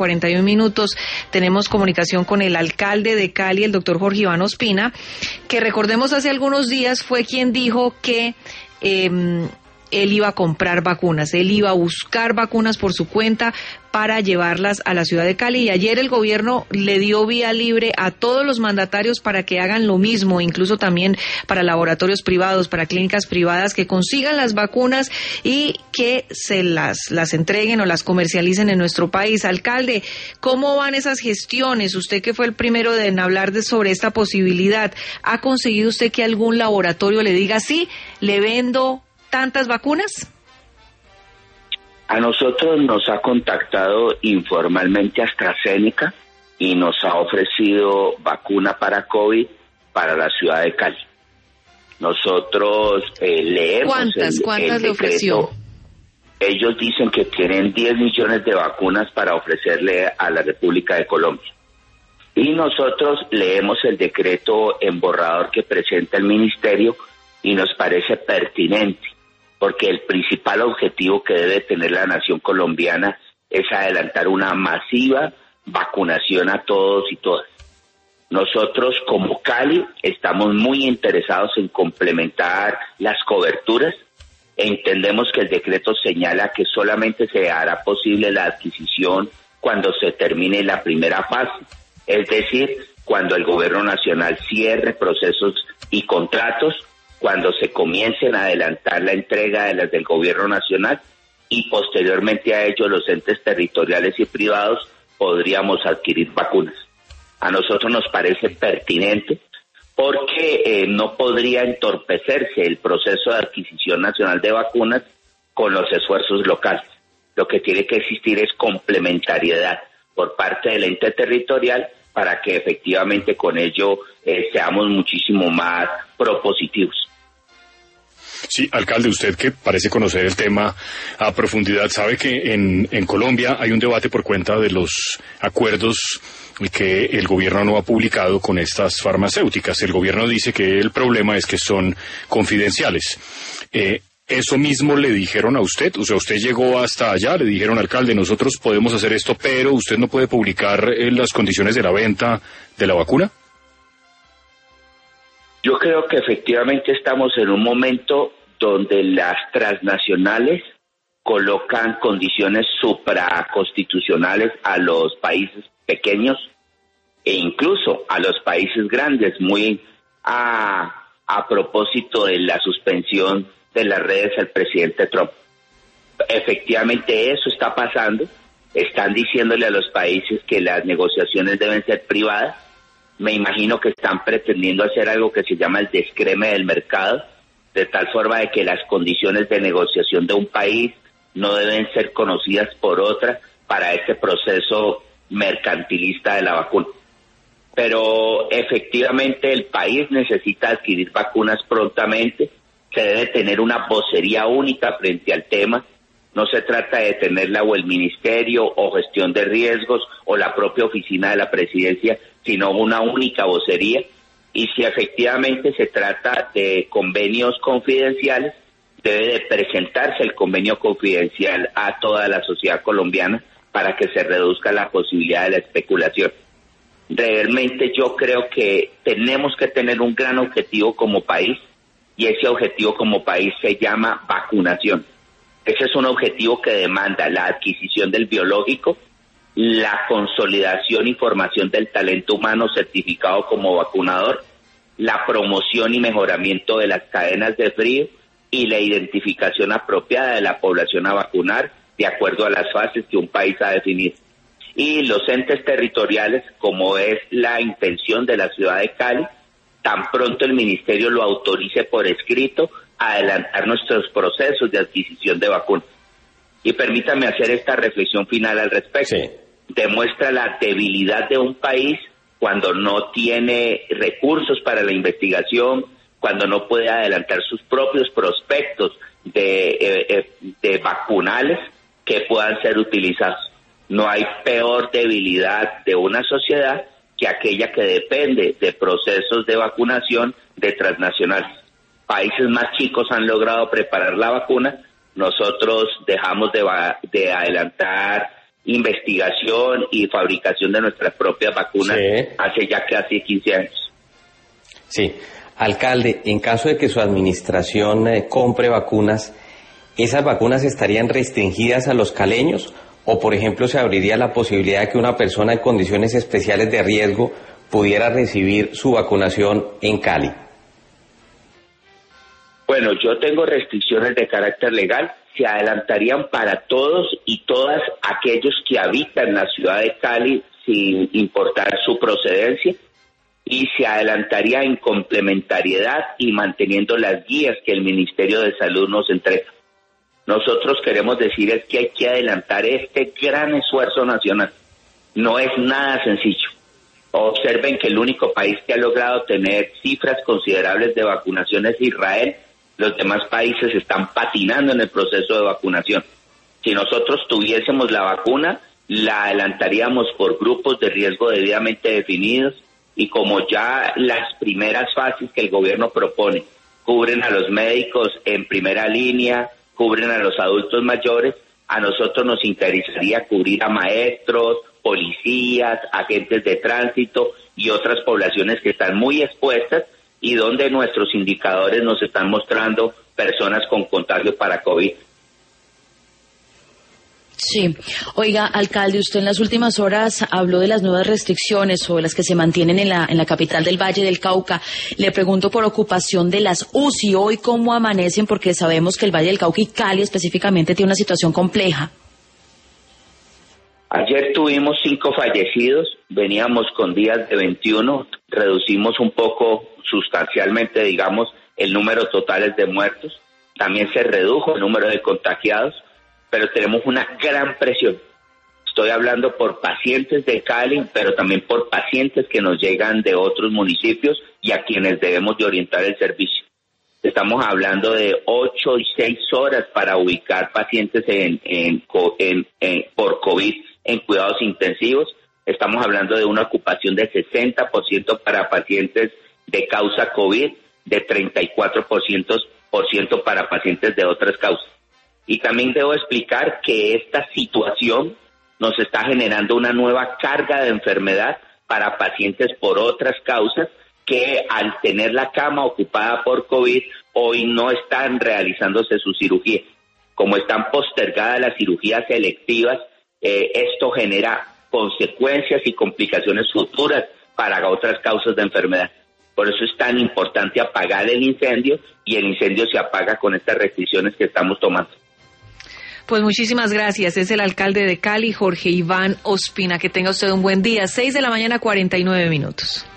41 minutos. Tenemos comunicación con el alcalde de Cali, el doctor Jorge Iván Ospina, que recordemos hace algunos días fue quien dijo que él iba a comprar vacunas, él iba a buscar vacunas por su cuenta para llevarlas a la ciudad de Cali, y ayer el gobierno le dio vía libre a todos los mandatarios para que hagan lo mismo, incluso también para laboratorios privados, para clínicas privadas, que consigan las vacunas y que se las entreguen o las comercialicen en nuestro país. Alcalde, ¿cómo van esas gestiones? Usted que fue el primero en hablar sobre esta posibilidad, ¿ha conseguido usted que algún laboratorio le diga sí, le vendo tantas vacunas? A nosotros nos ha contactado informalmente AstraZeneca y nos ha ofrecido vacuna para COVID para la ciudad de Cali. Nosotros leemos ¿Cuántas le ofreció? Ellos dicen que tienen 10 millones de vacunas para ofrecerle a la República de Colombia. Y nosotros leemos el decreto en borrador que presenta el ministerio y nos parece pertinente, porque el principal objetivo que debe tener la nación colombiana es adelantar una masiva vacunación a todos y todas. Nosotros como Cali estamos muy interesados en complementar las coberturas. Entendemos que el decreto señala que solamente se hará posible la adquisición cuando se termine la primera fase, es decir, cuando el gobierno nacional cierre procesos y contratos, cuando se comiencen a adelantar la entrega de las del gobierno nacional, y posteriormente a ello los entes territoriales y privados podríamos adquirir vacunas. A nosotros nos parece pertinente porque no podría entorpecerse el proceso de adquisición nacional de vacunas con los esfuerzos locales. Lo que tiene que existir es complementariedad por parte del ente territorial para que efectivamente con ello seamos muchísimo más propositivos. Sí, alcalde, usted que parece conocer el tema a profundidad, sabe que en Colombia hay un debate por cuenta de los acuerdos que el gobierno no ha publicado con estas farmacéuticas. El gobierno dice que el problema es que son confidenciales. ¿Eso mismo le dijeron a usted? O sea, usted llegó hasta allá, le dijeron, alcalde, nosotros podemos hacer esto, pero usted no puede publicar las condiciones de la venta de la vacuna. Yo creo que efectivamente estamos en un momento donde las transnacionales colocan condiciones supraconstitucionales a los países pequeños e incluso a los países grandes, muy a propósito de la suspensión de las redes al presidente Trump. Efectivamente eso está pasando, están diciéndole a los países que las negociaciones deben ser privadas. Me imagino que están pretendiendo hacer algo que se llama el descreme del mercado, de tal forma de que las condiciones de negociación de un país no deben ser conocidas por otra para este proceso mercantilista de la vacuna. Pero efectivamente el país necesita adquirir vacunas prontamente, se debe tener una vocería única frente al tema. No se trata de tenerla o el ministerio o gestión de riesgos o la propia oficina de la presidencia, sino una única vocería. Y si efectivamente se trata de convenios confidenciales, debe de presentarse el convenio confidencial a toda la sociedad colombiana para que se reduzca la posibilidad de la especulación. Realmente yo creo que tenemos que tener un gran objetivo como país, y ese objetivo como país se llama vacunación. Ese es un objetivo que demanda la adquisición del biológico, la consolidación y formación del talento humano certificado como vacunador, la promoción y mejoramiento de las cadenas de frío y la identificación apropiada de la población a vacunar de acuerdo a las fases que un país ha definido. Y los entes territoriales, como es la intención de la ciudad de Cali, tan pronto el ministerio lo autorice por escrito, adelantar nuestros procesos de adquisición de vacunas. Y permítame hacer esta reflexión final al respecto. Sí. Demuestra la debilidad de un país cuando no tiene recursos para la investigación, cuando no puede adelantar sus propios prospectos de vacunales que puedan ser utilizados. No hay peor debilidad de una sociedad que aquella que depende de procesos de vacunación de transnacionales. Países más chicos han logrado preparar la vacuna, nosotros dejamos de adelantar investigación y fabricación de nuestras propias vacunas hace ya casi 15 años. Sí. Alcalde, en caso de que su administración compre vacunas, ¿esas vacunas estarían restringidas a los caleños? O, por ejemplo, ¿se abriría la posibilidad de que una persona en condiciones especiales de riesgo pudiera recibir su vacunación en Cali? Bueno, yo tengo restricciones de carácter legal, se adelantarían para todos y todas aquellos que habitan la ciudad de Cali sin importar su procedencia, y se adelantaría en complementariedad y manteniendo las guías que el Ministerio de Salud nos entrega. Nosotros queremos decir es que hay que adelantar este gran esfuerzo nacional. No es nada sencillo. Observen que el único país que ha logrado tener cifras considerables de vacunación es Israel. Los demás países están patinando en el proceso de vacunación. Si nosotros tuviésemos la vacuna, la adelantaríamos por grupos de riesgo debidamente definidos, y como ya las primeras fases que el gobierno propone cubren a los médicos en primera línea, cubren a los adultos mayores, a nosotros nos interesaría cubrir a maestros, policías, agentes de tránsito y otras poblaciones que están muy expuestas y donde nuestros indicadores nos están mostrando personas con contagio para COVID. Sí. Oiga, alcalde, usted en las últimas horas habló de las nuevas restricciones o de las que se mantienen en la capital del Valle del Cauca. Le pregunto por ocupación de las UCI. Hoy, ¿cómo amanecen? Porque sabemos que el Valle del Cauca y Cali específicamente tiene una situación compleja. Ayer tuvimos 5 fallecidos, veníamos con días de 21, reducimos un poco, sustancialmente, digamos, el número total de muertos. También se redujo el número de contagiados, pero tenemos una gran presión. Estoy hablando por pacientes de Cali, pero también por pacientes que nos llegan de otros municipios y a quienes debemos de orientar el servicio. Estamos hablando de 8 y 6 horas para ubicar pacientes por COVID en cuidados intensivos. Estamos hablando de una ocupación de 60% para pacientes de causa COVID, de 34% para pacientes de otras causas. Y también debo explicar que esta situación nos está generando una nueva carga de enfermedad para pacientes por otras causas que al tener la cama ocupada por COVID hoy no están realizándose su cirugía. Como están postergadas las cirugías selectivas, esto genera consecuencias y complicaciones futuras para otras causas de enfermedad. Por eso es tan importante apagar el incendio, y el incendio se apaga con estas restricciones que estamos tomando. Pues muchísimas gracias. Es el alcalde de Cali, Jorge Iván Ospina. Que tenga usted un buen día. 6:49 a.m.